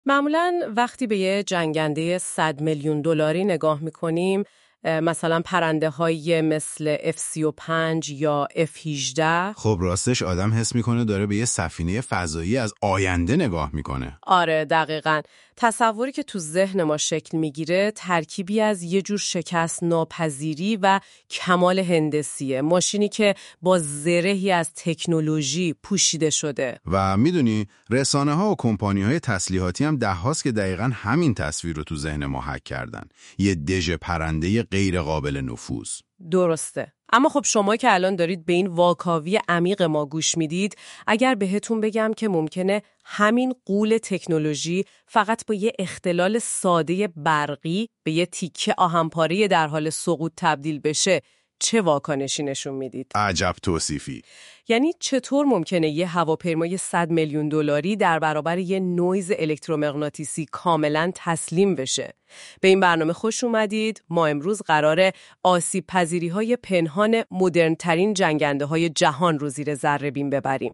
معمولاً وقتی به یه جنگنده 100 میلیون دلاری نگاه می‌کنیم، مثلا پرنده های مثل F-35 یا F-18. خب راستش آدم حس میکنه داره به یه سفینه فضایی از آینده نگاه میکنه. آره دقیقاً. تصوری که تو ذهن ما شکل میگیره ترکیبی از یه جور شکست ناپذیری و کمال هندسیه. ماشینی که با زرهی از تکنولوژی پوشیده شده. و میدونی رسانه ها و کمپانی های تسلیحاتی هم ده‌هاست که دقیقاً همین تصویر رو تو ذهن ما حک کردن. یه دژ پرنده غیر قابل نفوذ. درسته. اما خب شما که الان دارید به این واکاوی عمیق ما گوش میدید، اگر بهتون بگم که ممکنه همین غول تکنولوژی فقط با یه اختلال ساده برقی به یه تیکه آهن‌پاره در حال سقوط تبدیل بشه، چه واکنشی نشون میدید؟ عجب توصیفی. یعنی چطور ممکنه یه هواپیمای 100 میلیون دلاری در برابر یه نویز الکترومغناطیسی کاملاً تسلیم بشه؟ به این برنامه خوش اومدید. ما امروز قراره آسیب پذیری‌های پنهان مدرن‌ترین جنگنده‌های جهان رو زیر ذره‌بین ببریم.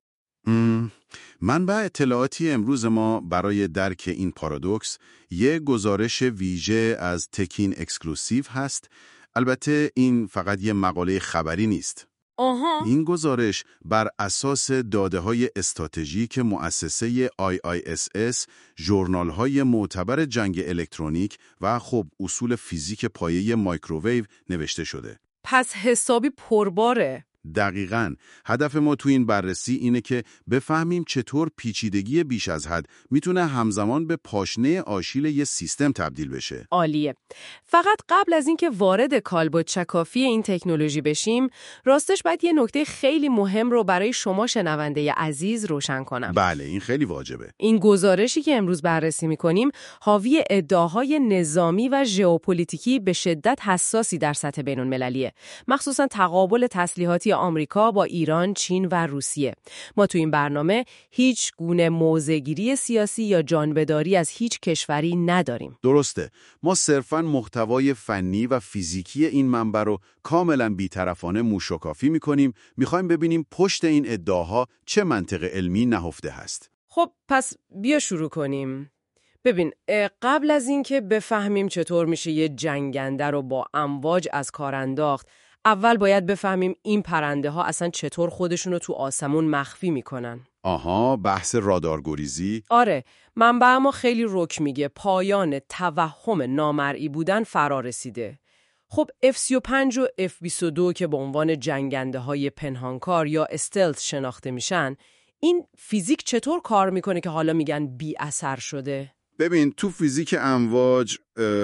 منبع اطلاعاتی امروز ما برای درک این پارادوکس یه گزارش ویژه از تکین اکسکلوسیو هست. البته این فقط یه مقاله خبری نیست. این گزارش بر اساس داده‌های استراتژیک مؤسسه IISS، ژورنال‌های معتبر جنگ الکترونیک و خب اصول فیزیک پایه مایکروویو نوشته شده. پس حسابی پرباره. دقیقاً. هدف ما تو این بررسی اینه که بفهمیم چطور پیچیدگی بیش از حد میتونه همزمان به پاشنه آشیل یه سیستم تبدیل بشه. عالیه. فقط قبل از اینکه وارد کالبد شکافی این تکنولوژی بشیم، راستش باید یه نکته خیلی مهم رو برای شما شنونده عزیز روشن کنم. بله، این خیلی واجبه. این گزارشی که امروز بررسی می‌کنیم حاوی ادعاهای نظامی و ژئوپلیتیکی به شدت حساسی در سطح بین‌المللیه، مخصوصاً تقابل تسلیحاتی آمریکا با ایران، چین و روسیه. ما تو این برنامه هیچ گونه موضع‌گیری سیاسی یا جانبداری از هیچ کشوری نداریم. درسته. ما صرفاً محتوای فنی و فیزیکی این منبع رو کاملاً بی‌طرفانه موشکافی می‌کنیم. می‌خوایم ببینیم پشت این ادعاها چه منطق علمی نهفته هست. خب پس بیا شروع کنیم. ببین، قبل از اینکه بفهمیم چطور میشه یه جنگنده رو با امواج از کار انداخت، اول باید بفهمیم این پرنده ها اصلا چطور خودشونو تو آسمون مخفی میکنن. آها، بحث رادارگریزی؟ آره، منبع ما خیلی رک میگه پایان توهم نامرئی بودن فرا رسیده. خب F-35 و F-22 که به عنوان جنگنده های پنهانکار یا استلت شناخته میشن، این فیزیک چطور کار میکنه که حالا میگن بی اثر شده؟ ببین، تو فیزیک امواج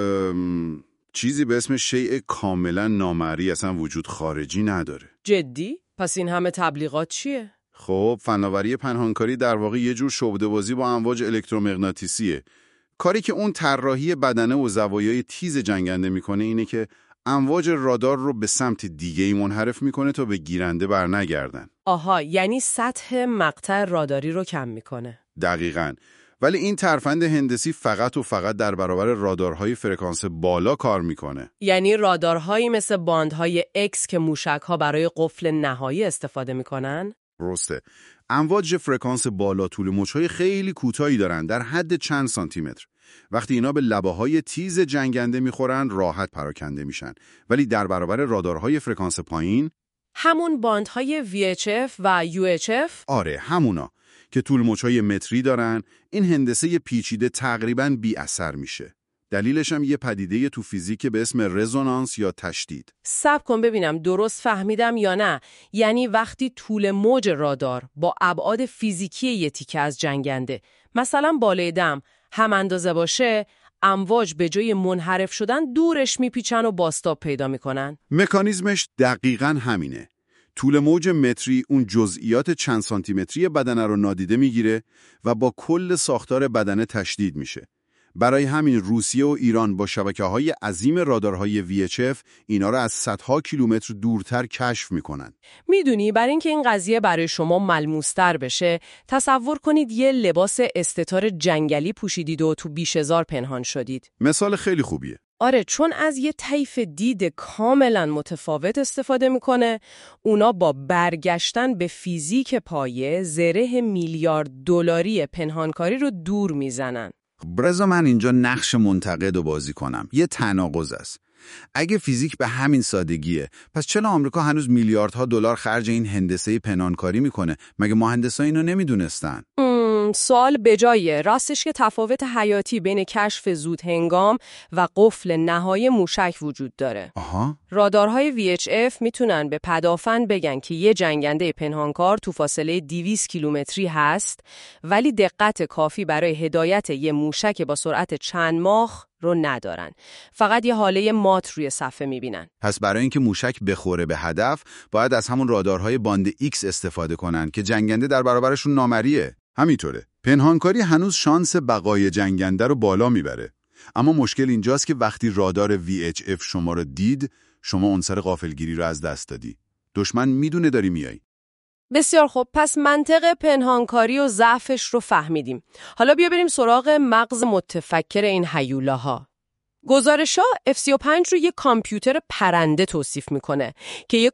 چیزی به اسم شیء کاملا نامرئی اصلا وجود خارجی نداره. جدی؟ پس این همه تبلیغات چیه؟ خب فناوری پنهانکاری در واقع یه جور شعبده‌بازی با امواج الکترومغناطیسیه. کاری که اون طراحی بدنه و زوایای تیز جنگنده میکنه اینه که امواج رادار رو به سمت دیگه‌ای منحرف میکنه تا به گیرنده برنگردن. آها، یعنی سطح مقطع راداری رو کم میکنه. دقیقاً. ولی این ترفند هندسی فقط و فقط در برابر رادارهای فرکانس بالا کار میکنه. یعنی رادارهایی مثل باندهای X که موشک‌ها برای قفل نهایی استفاده میکنن؟ درسته. امواج فرکانس بالا طول موج‌های خیلی کوتاهی دارن، در حد چند سانتیمتر. وقتی اینا به لبه‌های تیز جنگنده میخورن راحت پراکنده میشن. ولی در برابر رادارهای فرکانس پایین، همون باندهای VHF و UHF؟ آره همونا که طول موج‌های متری دارن، این هندسه پیچیده تقریباً بی اثر میشه. دلیلش هم یه پدیده تو فیزیک به اسم رزونانس یا تشدید. صبر کن ببینم درست فهمیدم یا نه. یعنی وقتی طول موج رادار با ابعاد فیزیکی یه تیکه از جنگنده، مثلا بالای دم، هم اندازه باشه، امواج به جای منحرف شدن دورش میپیچن و بازتاب پیدا میکنن. مکانیزمش دقیقاً همینه. طول موج متری اون جزئیات چند سانتیمتری بدنه رو نادیده میگیره و با کل ساختار بدنه تشدید میشه. برای همین روسیه و ایران با شبکه‌های عظیم رادارهای VHF اینا رو از صدها کیلومتر دورتر کشف میکنن. میدونی برای اینکه این قضیه برای شما ملموس‌تر بشه، تصور کنید یه لباس استتار جنگلی پوشیدید و تو بیشهزار پنهان شدید. مثال خیلی خوبیه. آره، چون از یه طیف دید کاملا متفاوت استفاده میکنه. اونا با برگشتن به فیزیک پایه زره میلیارد دلاری پنهانکاری رو دور میزنن. برزا من اینجا نقش منتقد رو بازی کنم. یه تناقض است. اگه فیزیک به همین سادگیه، پس چرا آمریکا هنوز میلیاردها دلار خرج این هندسه پنهانکاری میکنه؟ مگه مهندسا اینو نمیدونستن؟ سوال بجایه. راستش که تفاوت حیاتی بین کشف زود هنگام و قفل نهایی موشک وجود داره. رادارهای VHF میتونن به پدافند بگن که یه جنگنده پنهانکار تو فاصله 200 کیلومتری هست، ولی دقت کافی برای هدایت یه موشک با سرعت چند ماخ رو ندارن. فقط یه حاله مات روی صفحه میبینن. پس برای اینکه موشک بخوره به هدف، باید از همون رادارهای باند X استفاده کنن که جنگنده در برابرشون نامریه. همینطوره. پنهانکاری هنوز شانس بقای جنگنده رو بالا میبره. اما مشکل اینجاست که وقتی رادار VHF شما رو دید، شما عنصر غافلگیری رو از دست دادی. دشمن میدونه داری میای. بسیار خوب، پس منطق پنهانکاری و ضعفش رو فهمیدیم. حالا بیا بریم سراغ مغز متفکر این هیولاها. گزارش‌ها F-35 رو یک کامپیوتر پرنده توصیف میکنه که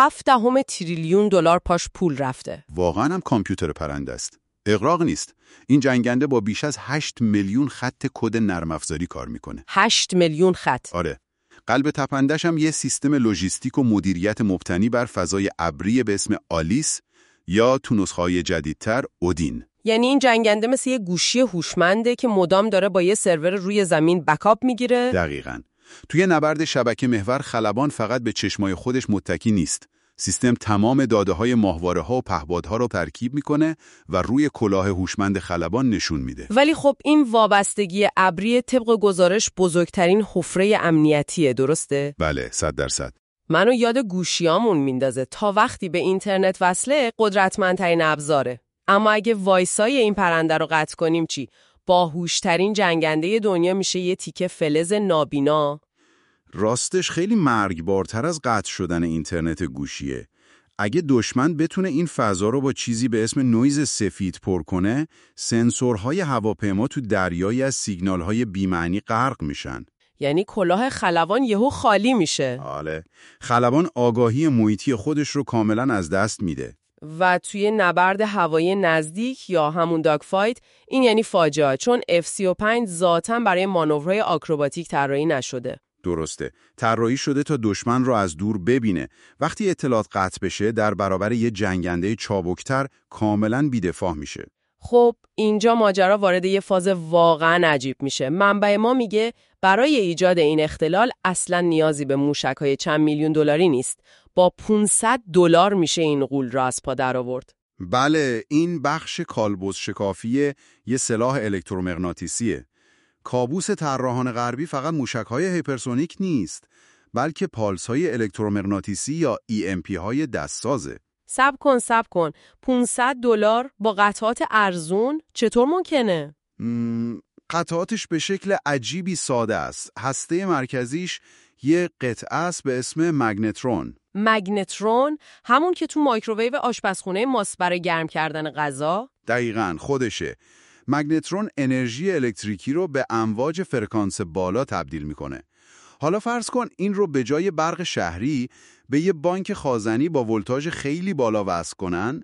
1.7 تریلیون دلار پاش پول رفته. واقعا هم کامپیوتر پرنده است. اغراق نیست. این جنگنده با بیش از 8 میلیون خط کد نرم افزاری کار میکنه. 8 میلیون خط. آره. قلب تپندش هم یه سیستم لوجیستیک و مدیریت مبتنی بر فضای ابری به اسم آلیس یا تو نسخه‌های جدیدتر اودین. یعنی این جنگنده مثل یه گوشی هوشمنده که مدام داره با یه سرور روی زمین بکاپ میگیره؟ دقیقاً. توی نبرد شبکه محور خلبان فقط به چشمای خودش متکی نیست. سیستم تمام داده‌های ماهواره‌ها و پهپادها رو ترکیب میکنه و روی کلاه هوشمند خلبان نشون میده. ولی خب این وابستگی ابری طبق گزارش بزرگترین حفره امنیتیه، درسته؟ بله، 100%. منو یاد گوشیامون میندازه. تا وقتی به اینترنت وصله قدرتمندترین ابزاره. اما اگه وایسای این پرنده رو قطع کنیم چی؟ باهوشترین جنگنده دنیا میشه یه تیکه فلز نابینا. راستش خیلی مرگبارتر از قطع شدن اینترنت گوشیه. اگه دشمن بتونه این فضا رو با چیزی به اسم نویز سفید پر کنه، سنسورهای هواپیما تو دریایی از سیگنالهای بی‌معنی غرق میشن. یعنی کلاه خلبان یهو خالی میشه. آله. خلبان آگاهی محیطی خودش رو کاملا از دست میده. و توی نبرد هوایی نزدیک یا همون داگ فایت این یعنی فاجعه، چون F-35 ذاتاً برای مانورهای آکروباتیک طراحی نشده. درسته. طراحی شده تا دشمن رو از دور ببینه. وقتی اطلاعات قطع بشه در برابر یه جنگنده چابکتر کاملاً بی‌دفاع میشه. خب اینجا ماجرا وارد یه فاز واقعاً عجیب میشه. منبع ما میگه برای ایجاد این اختلال اصلاً نیازی به موشک‌های چند میلیون دلاری نیست. با $500 میشه این غول را از پا در آورد. بله، این بخش کالبد شکافی یه سلاح الکترومغناطیسیه. کابوس طراحان غربی فقط موشک‌های هیپرسونیک نیست، بلکه پالس‌های الکترومغناطیسی یا EMP-های دستسازه. صبر کن. $500 با قطعات ارزون چطور ممکنه؟ قطعاتش به شکل عجیبی ساده است. هسته مرکزیش یه قطعه است به اسم مگنترون. مگنترون؟ همون که تو مایکروویو آشپزخونه ماست برای گرم کردن غذا؟ دقیقاً خودشه. مگنترون انرژی الکتریکی رو به امواج فرکانس بالا تبدیل میکنه. حالا فرض کن این رو به جای برق شهری به یه بانک خازنی با ولتاژ خیلی بالا وصل کنن.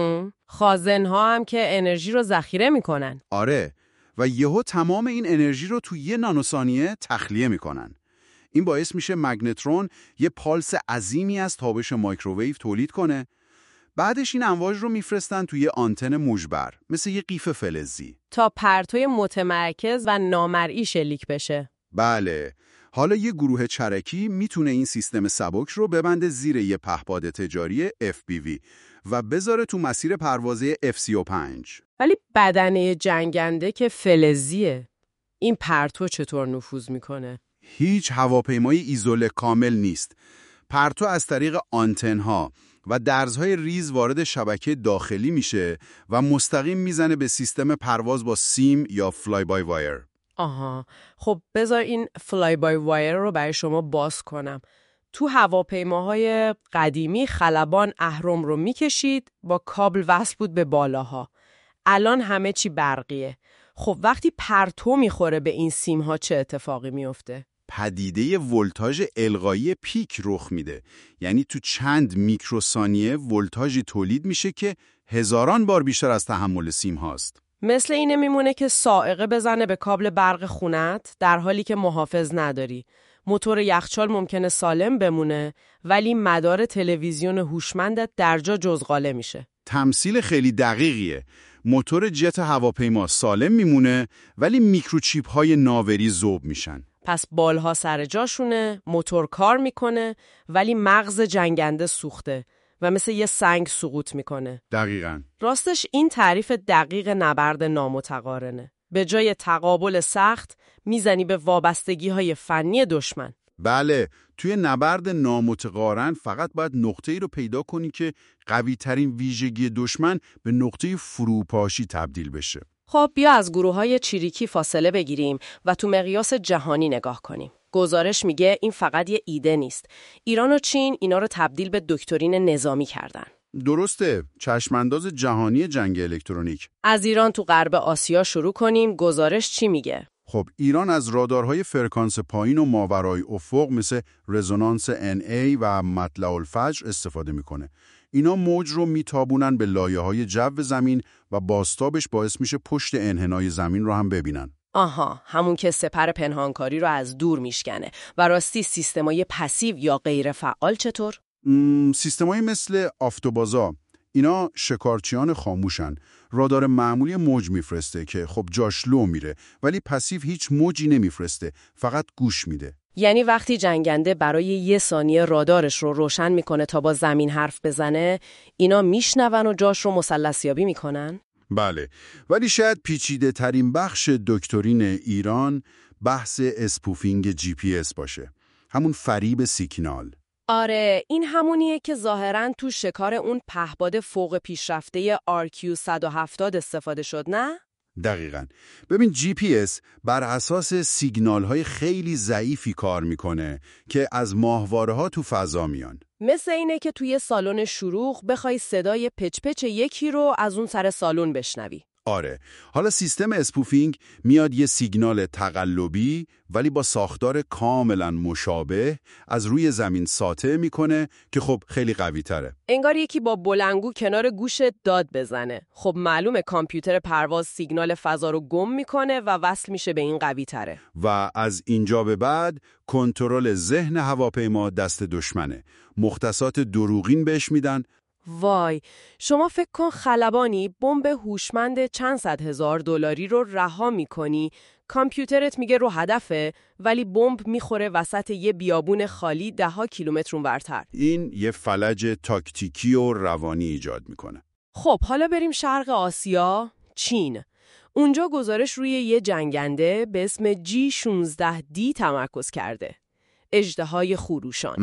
خازن‌ها هم که انرژی رو ذخیره میکنن. آره، و یهو تمام این انرژی رو توی یه نانوثانیه تخلیه میکنن. این باعث میشه مگنترون یه پالس عظیمی از تابش مایکروویو تولید کنه. بعدش این امواج رو میفرستن توی آنتن مجبر، مثل یه قیف فلزی، تا پرتوی متمرکز و نامرئی شلیک بشه. بله. حالا یه گروه چرکی میتونه این سیستم سبک رو ببنده زیر یه پهپاد تجاری FPV و بذاره تو مسیر پروازی F-35. ولی بدنه جنگنده که فلزیه. این پرتو چطور نفوذ میکنه؟ هیچ هواپیمای ایزوله کامل نیست. پرتو از طریق آنتن‌ها و درزهای ریز وارد شبکه داخلی میشه و مستقیم میزنه به سیستم پرواز با سیم یا فلای بای وایر. آها، خب بذار این فلای بای وایر رو برای شما باز کنم. تو هواپیماهای قدیمی خلبان اهرم رو میکشید، با کابل وصل بود به بالاها. الان همه چی برقیه. خب وقتی پرتو میخوره به این سیم‌ها چه اتفاقی میفته؟ پدیده ولتاژ القایی پیک رخ میده. یعنی تو چند میکروثانیه ولتاژی تولید میشه که هزاران بار بیشتر از تحمل سیم هاست. مثل اینه میمونه که سائقه بزنه به کابل برق خونت در حالی که محافظ نداری. موتور یخچال ممکنه سالم بمونه ولی مدار تلویزیون هوشمندت در جا جزغاله میشه. تمثیل خیلی دقیقیه. موتور جت هواپیما سالم میمونه ولی میکروچیپ های ناوری ذوب میشن. پس بالها سر جاشونه، موتور کار میکنه ولی مغز جنگنده سوخته و مثل یه سنگ سقوط میکنه. دقیقاً. راستش این تعریف دقیق نبرد نامتقارنه. به جای تقابل سخت میزنی به وابستگی‌های فنی دشمن. بله، توی نبرد نامتقارن فقط باید نقطه‌ای رو پیدا کنی که قوی‌ترین ویژگی دشمن به نقطه فروپاشی تبدیل بشه. خب بیا از گروه‌های چریکی فاصله بگیریم و تو مقیاس جهانی نگاه کنیم. گزارش میگه این فقط یه ایده نیست. ایران و چین اینا رو تبدیل به دکترین نظامی کردن. درسته، چشمانداز جهانی جنگ الکترونیک. از ایران تو غرب آسیا شروع کنیم. گزارش چی میگه؟ خب ایران از رادارهای فرکانس پایین و ماورای افق مثل رزونانس NA و مطلع الفجر استفاده میکنه. اینا موج رو میتابونن به لایه‌های جو زمین و بازتابش باعث میشه پشت انحنای زمین رو هم ببینن. آها، همون که سپر پنهانکاری رو از دور میشکنه. و راستی سیستمای پسیو یا غیر فعال چطور؟ سیستمایی مثل آفتوبازا، اینا شکارچیان خاموشن. رادار معمولی موج میفرسته که خب جاش لو میره ولی پسیو هیچ موجی نمیفرسته، فقط گوش میده. یعنی وقتی جنگنده برای 1 ثانیه رادارش رو روشن میکنه تا با زمین حرف بزنه، اینا میشنون و جاش رو مثلثیابی میکنن؟ بله، ولی شاید پیچیده ترین بخش دکترین ایران بحث اسپوفینگ GPS باشه. همون فریب سیگنال. آره، این همونیه که ظاهراً تو شکار اون پهپاد فوق پیشرفته RQ-170 استفاده شد، نه؟ دقیقاً. ببین GPS بر اساس سیگنال‌های خیلی ضعیفی کار میکنه که از ماهواره‌ها تو فضا میان. مثل اینه که توی سالن شروع بخوای صدای پچ پچ یکی رو از اون سر سالن بشنوی. آره، حالا سیستم اسپوفینگ میاد یه سیگنال تقلبی ولی با ساختار کاملا مشابه از روی زمین ساطع میکنه که خب خیلی قوی تره. انگار یکی با بلنگو کنار گوشت داد بزنه. خب معلومه کامپیوتر پرواز سیگنال فضا رو گم میکنه و وصل میشه به این قوی تره. و از اینجا به بعد کنترل ذهن هواپیما دست دشمنه. مختصات دروغین بهش میدن. وای، شما فکر کن خلبانی بمب هوشمند چند صد هزار دلاری رو رها میکنی، کامپیوترت میگه رو هدفه ولی بمب میخوره وسط یه بیابون خالی 10 کیلومتر اونورتر. این یه فلج تاکتیکی و روانی ایجاد میکنه. خب حالا بریم شرق آسیا، چین. اونجا گزارش روی یه جنگنده به اسم G-16D تمرکز کرده. اژدهای خروشان.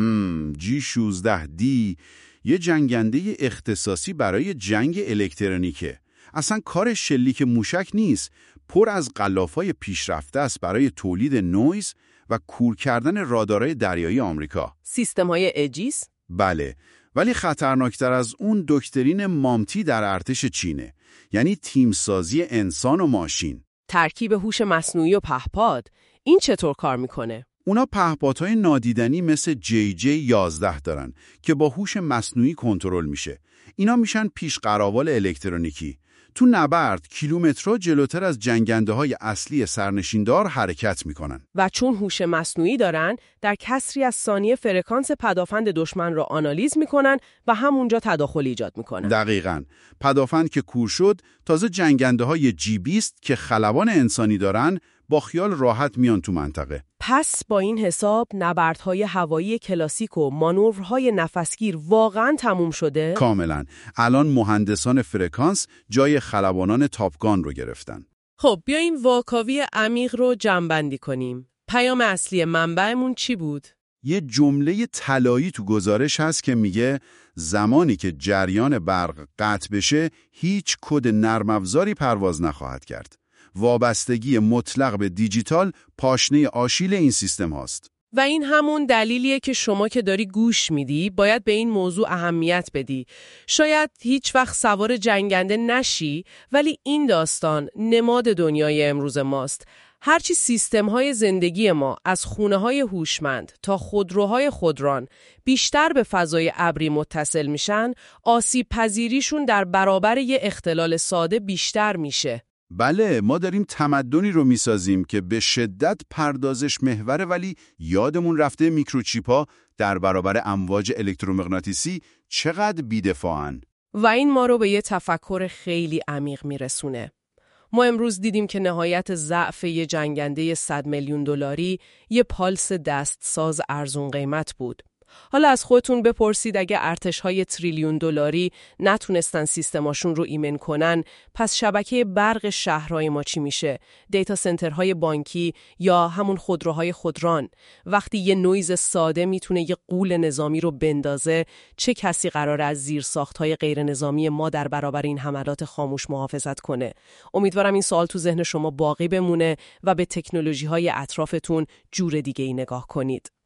G-16D یه جنگنده اختصاصی برای جنگ الکترونیکه. اصلا کار شلیک موشک نیست، پر از غلافای پیشرفته است برای تولید نویز و کور کردن رادارهای دریایی آمریکا. سیستم‌های اجیس؟ بله، ولی خطرناکتر از اون دکترین مامتی در ارتش چینه، یعنی تیمسازی انسان و ماشین. ترکیب هوش مصنوعی و پهپاد، این چطور کار میکنه؟ اونا پهپادهای نادیدنی مثل JJ11 دارن که با هوش مصنوعی کنترل میشه. اینا میشن پیش قراول الکترونیکی. تو نبرد کیلومترها جلوتر از جنگنده‌های اصلی سرنشیندار حرکت میکنن. و چون هوش مصنوعی دارن، در کسری از ثانیه فرکانس پدافند دشمن را آنالیز میکنن و همونجا تداخل ایجاد میکنن. دقیقاً. پدافند که کور شد، تازه جنگنده‌های G20 که خلبان انسانی دارن، با خیال راحت میان تو منطقه. پس با این حساب نبردهای هوایی کلاسیک و مانورهای نفسگیر واقعاً تموم شده؟ کاملاً. الان مهندسان فرکانس جای خلبانان تاپگان رو گرفتن. خب بیاییم واکاوی عمیق رو جمع‌بندی کنیم. پیام اصلی منبعمون چی بود؟ یه جمله طلایی تو گزارش هست که میگه زمانی که جریان برق قطع بشه هیچ کد نرم افزاری پرواز نخواهد کرد. وابستگی مطلق به دیجیتال پاشنه آشیل این سیستم هاست. و این همون دلیلیه که شما که داری گوش میدی باید به این موضوع اهمیت بدی. شاید هیچ وقت سوار جنگنده نشی، ولی این داستان نماد دنیای امروز ماست. هرچی سیستم‌های زندگی ما از خونه‌های هوشمند تا خودروهای خودران بیشتر به فضای ابری متصل میشن، آسیب پذیریشون در برابر یه اختلال ساده بیشتر میشه. بله، ما داریم تمدنی رو میسازیم که به شدت پردازش محوره، ولی یادمون رفته میکروچیپ‌ها در برابر امواج الکترومغناطیسی چقدر بی‌دفاعن. و این ما رو به یه تفکر خیلی عمیق میرسونه. ما امروز دیدیم که نهایت ضعف یه جنگنده 100 میلیون دلاری یه پالس دستساز ارزون قیمت بود. حالا از خودتون بپرسید اگه ارتش‌های تریلیون دلاری نتونستن سیستماشون رو ایمن کنن، پس شبکه برق شهرهای ما چی میشه؟ دیتا سنترهای بانکی یا همون خودروهای خودران؟ وقتی یه نویز ساده میتونه یه غول نظامی رو بندازه، چه کسی قراره از زیرساخت‌های غیر نظامی ما در برابر این حملات خاموش محافظت کنه؟ امیدوارم این سوال تو ذهن شما باقی بمونه و به تکنولوژی‌های اطرافتون جور دیگه‌ای نگاه کنید.